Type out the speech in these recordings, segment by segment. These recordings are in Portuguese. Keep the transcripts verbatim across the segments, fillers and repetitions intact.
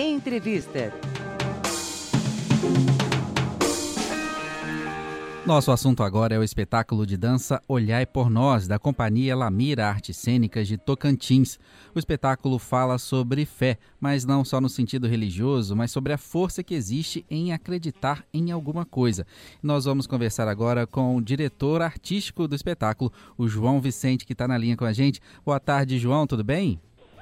Entrevista. Nosso assunto agora é o espetáculo de dança Olhai por Nós, da Companhia Lamira Artes Cênicas de Tocantins. O espetáculo fala sobre fé, mas não só no sentido religioso, mas sobre a força que existe em acreditar em alguma coisa. Nós vamos conversar agora com o diretor artístico do espetáculo, o João Vicente, que está na linha com a gente. Boa tarde, João, tudo bem?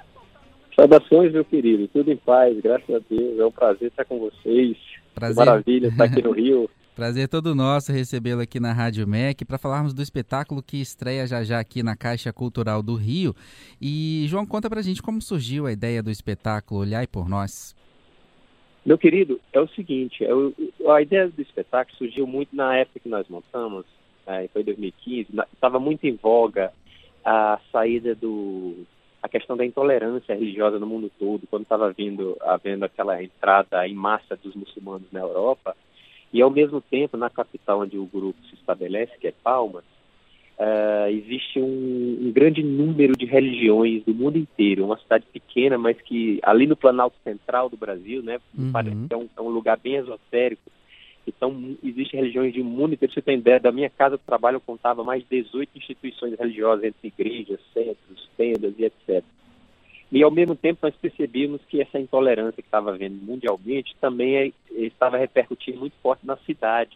Saudações, meu querido, tudo em paz, graças a Deus, é um prazer estar com vocês. Prazer. Que maravilha estar aqui no Rio. Prazer todo nosso recebê-lo aqui na Rádio M E C para falarmos do espetáculo que estreia já já aqui na Caixa Cultural do Rio. E, João, conta pra gente como surgiu a ideia do espetáculo Olhai por Nós. Meu querido, é o seguinte, é o, a ideia do espetáculo surgiu muito na época que nós montamos, é, foi em dois mil e quinze, estava muito em voga a saída do... a questão da intolerância religiosa no mundo todo, quando estava vindo, havendo aquela entrada em massa dos muçulmanos na Europa. E, ao mesmo tempo, na capital onde o grupo se estabelece, que é Palmas, uh, existe um, um grande número de religiões do mundo inteiro. Uma cidade pequena, mas que ali no Planalto Central do Brasil, né, uhum. parece que é um, é um lugar bem esotérico. Então, existem religiões de mundo inteiro. Você tem ideia, da minha casa de trabalho eu contava mais de dezoito instituições religiosas, entre igrejas, centros, tendas e etcétera. E, ao mesmo tempo, nós percebemos que essa intolerância que estava havendo mundialmente também é, estava repercutindo muito forte na cidade.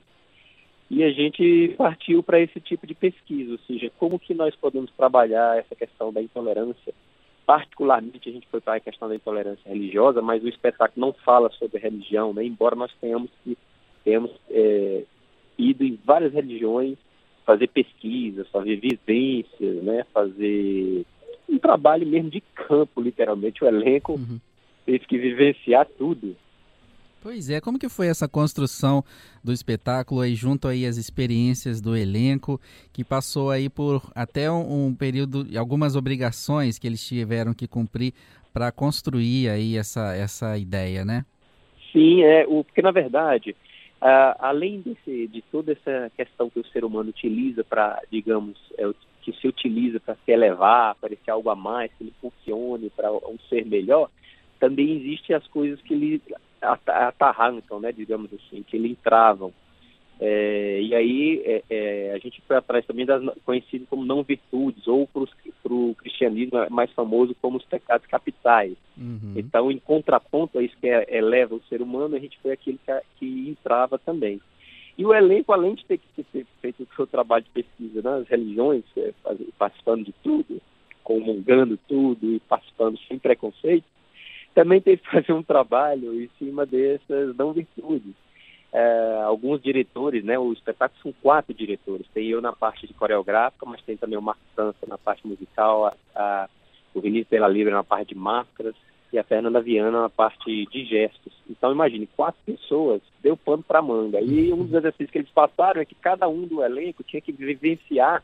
E a gente partiu para esse tipo de pesquisa, ou seja, como que nós podemos trabalhar essa questão da intolerância. Particularmente, a gente foi para a questão da intolerância religiosa, mas o espetáculo não fala sobre religião, né? Embora nós tenhamos, tenhamos é, ido em várias religiões fazer pesquisas, fazer vivências, né? fazer... um trabalho mesmo de campo, literalmente. O elenco uhum. teve que vivenciar tudo. Pois é, como que foi essa construção do espetáculo aí, junto aí às experiências do elenco, que passou aí por até um, um período, algumas obrigações que eles tiveram que cumprir para construir aí essa, essa ideia, né? Sim, é, o, porque na verdade, uh, além desse, de toda essa questão que o ser humano utiliza para, digamos, é, que se utiliza para se elevar, para ser algo a mais, que ele funcione para um ser melhor, também existem as coisas que ele atarrancam, né, digamos assim, que ele entravam. É, e aí é, é, a gente foi atrás também das conhecidas como não virtudes, ou para o cristianismo mais famoso como os pecados capitais. Uhum. Então, em contraponto a isso que é, eleva o ser humano, a gente foi aquele que, que entrava também. E o elenco, além de ter que ter feito o seu trabalho de pesquisa nas religiões, é, participando de tudo, comungando tudo e participando sem preconceito, também teve que fazer um trabalho em cima dessas não virtudes. É, alguns diretores, né, o espetáculo são quatro diretores, tem eu na parte de coreográfica, mas tem também o Marco Sança na parte musical, a, a, o Vinícius Della Libra na parte de máscaras, e a Fernanda Viana na parte de gestos. Então, imagine, quatro pessoas, deu pano para manga. E um dos exercícios que eles passaram é que cada um do elenco tinha que vivenciar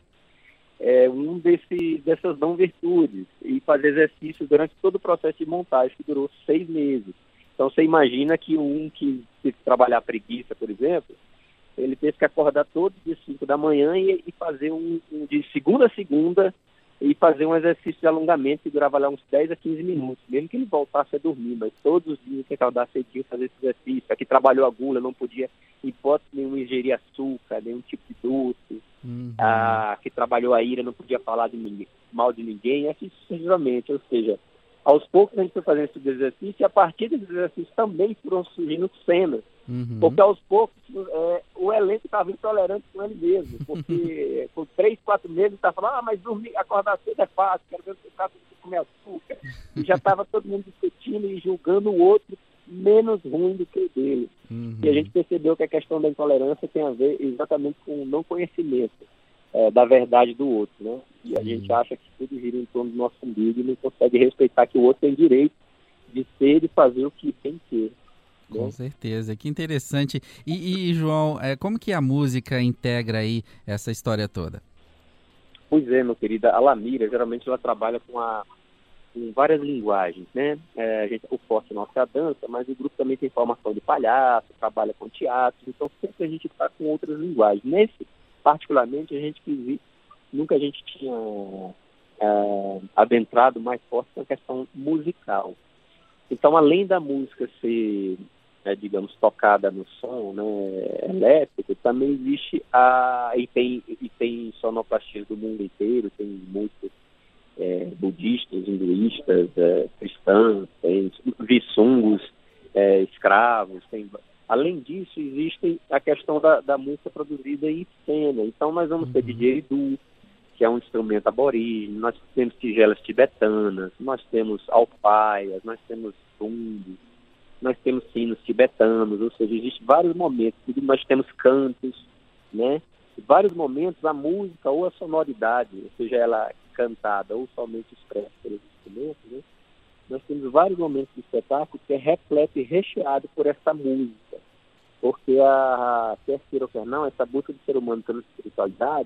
é, um desse, dessas não virtudes e fazer exercícios durante todo o processo de montagem, que durou seis meses. Então, você imagina que um que teve que trabalhar a preguiça, por exemplo, ele teve que acordar todos os cinco da manhã e, e fazer um, um de segunda a segunda e fazer um exercício de alongamento que durava lá uns dez a quinze minutos, mesmo que ele voltasse a dormir, mas todos os dias tinha que acordar cedinho fazer esse exercício. Aqui trabalhou a gula, não podia, em hipótese nenhuma, ingerir açúcar, nenhum tipo de doce. Uhum. Ah, que trabalhou a ira, não podia falar de ninguém, mal de ninguém, assim sucessivamente. Ou seja, aos poucos a gente foi fazendo esse exercício e a partir desses exercícios também foram surgindo cenas. Uhum. Porque aos poucos é, o elenco estava intolerante com ele mesmo, porque por três, quatro meses estava falando, ah, mas dormir, acordar cedo é fácil, quero ver se você comer açúcar. E já estava todo mundo discutindo e julgando o outro menos ruim do que o dele. Uhum. E a gente percebeu que a questão da intolerância tem a ver exatamente com o não conhecimento é, da verdade do outro, né? E a uhum. gente acha que tudo gira em torno do nosso umbigo e não consegue respeitar que o outro tem direito de ser e fazer o que tem que ser. Com certeza, que interessante. E, e João, é, como que a música integra aí essa história toda? Pois é, meu querido, a Lamira, geralmente ela trabalha com, a, com várias linguagens, né? É, a gente, o forte nosso é a dança, mas o grupo também tem formação de palhaço, trabalha com teatro, então sempre a gente está com outras linguagens. Nesse, particularmente, a gente quis, nunca a gente tinha é, adentrado mais forte na questão musical. Então, além da música ser, é, digamos, tocada no som, né, elétrico, também existe a... E tem, e tem sonoplastias do mundo inteiro, tem músicas é, budistas, hinduístas, é, cristãs, tem visungos, é, escravos, tem... Além disso, existe a questão da, da música produzida em cena. Então, nós vamos ter D J Edu, que é um instrumento aborígene, nós temos tigelas tibetanas, nós temos alfaias, nós temos bundos, nós temos sinos tibetanos, ou seja, existem vários momentos, nós temos cantos, né? Em vários momentos a música ou a sonoridade, seja ela cantada ou somente expressa pelos instrumentos, né? Nós temos vários momentos do espetáculo que é repleto e recheado por essa música. Porque, a, quer queira ou quer não, essa busca do ser humano pela espiritualidade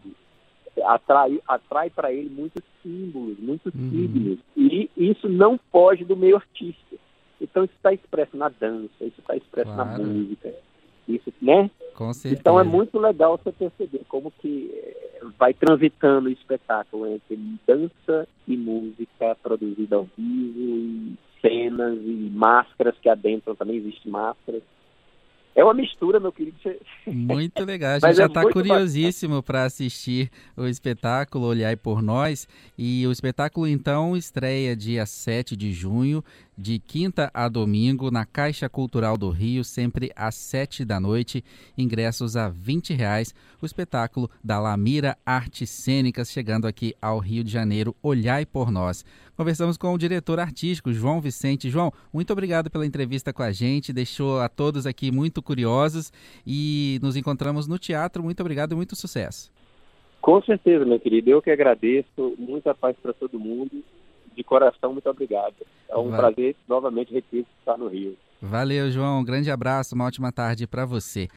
atrai, atrai para ele muitos símbolos, muitos uhum. signos. E isso não foge do meio artístico. Então, isso está expresso na dança, isso está expresso claro. na música. Isso, né? Com certeza. Então, é muito legal você perceber como que vai transitando o espetáculo entre dança e música produzida ao vivo, e cenas e máscaras que adentram, também existem máscaras. É uma mistura, meu querido. Muito legal. A gente já está é curiosíssimo para assistir o espetáculo Olhai por Nós. E o espetáculo, então, estreia dia sete de junho, de quinta a domingo, na Caixa Cultural do Rio, sempre às sete da noite. Ingressos a vinte reais. O espetáculo da Lamira Artes Cênicas, chegando aqui ao Rio de Janeiro. Olhai por Nós. Conversamos com o diretor artístico, João Vicente. João, muito obrigado pela entrevista com a gente. Deixou a todos aqui muito curiosos e nos encontramos no teatro. Muito obrigado e muito sucesso. Com certeza, meu querido. Eu que agradeço. Muita paz para todo mundo. De coração, muito obrigado. É um Valeu. prazer, novamente, repito, estar no Rio. Valeu, João. Um grande abraço. Uma ótima tarde para você.